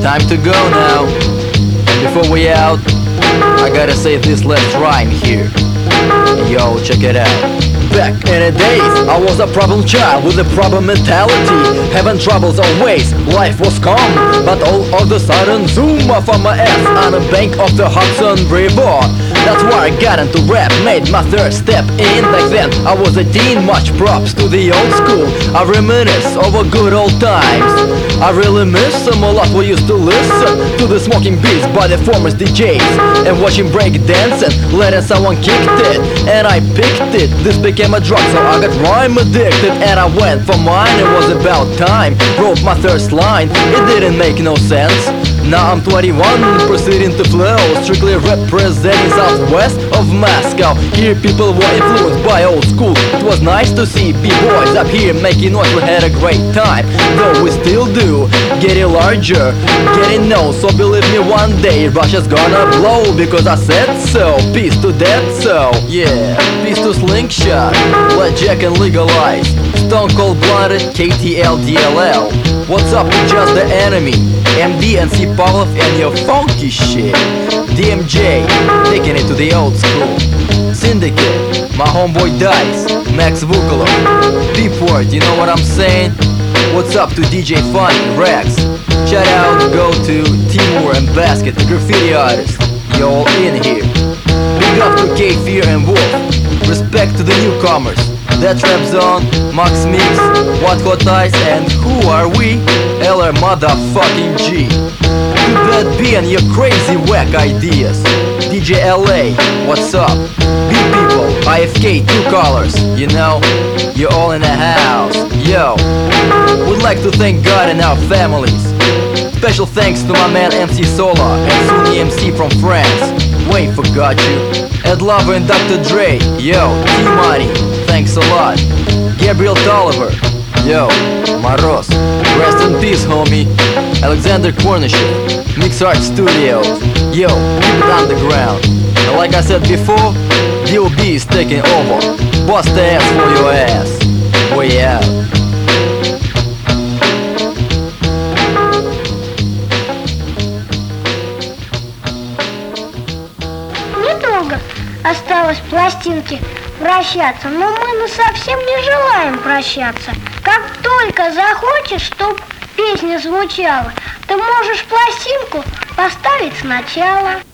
time to go now. And before we out, I gotta say this last rhyme here. Yo, check it out. Back in the days, I was a problem child with a problem mentality, having troubles always, life was calm. But all of a sudden, zoom, I found my ass on the bank of the Hudson River. That's where I got into rap, made my third step in. Back then, I was a teen, much props to the old school. I reminisce over good old times. I really miss them a lot. We used to listen to the smoking beats by the former DJs and watching break dancing, letting someone kicked it, and I picked it. This became a drug, so I got rhyme addicted, and I went for mine. It was about time, wrote my first line. It didn't make no sense. Now I'm 21, proceeding to flow, strictly representing southwest of Moscow. Here people were influenced by old school. It was nice to see b-boys up here making noise. We had a great time, though we still do. Getting larger, getting known, so believe me, one day Russia's gonna blow, because I said so. Peace to that, so yeah, peace to Slingshot, let Jack and legalize, Stone Cold Blooded, KTL, DLL. What's up with Just the Enemy, MD and C. Pavlov and your funky shit. DMJ, taking it to the old school. Syndicate, my homeboy Dice, Max Vukolov. Beepword, you know what I'm saying? What's up to DJ Funny, Rex? Shout out go to Timur and Basket, the graffiti artist. You all in here. Big up to K-Fear and Wolf. Respect to the newcomers. That Trap Zone, Max Mix, What Hot Eyes, and who are we? LR motherfucking G. To that B and your crazy whack ideas. DJ LA, what's up? Big people, IFK, two colors, you know, you're all in the house. Yo, would like to thank God and our families. Special thanks to my man MC Sola and Sunny MC from France. Wayne forgot you. Ed Lover and Dr. Dre. Yo, T-Money, thanks a lot. Gabriel Tolliver. Yo, Maros. Rest in peace, homie. Alexander Kornishev. Mix Art Studios. Yo, keep it underground. And like I said before, D.O.B. is taking over. Bust the ass for your ass. We out. Осталось пластинки прощаться, но мы совсем не желаем прощаться. Как только захочешь, чтоб песня звучала, ты можешь пластинку поставить сначала.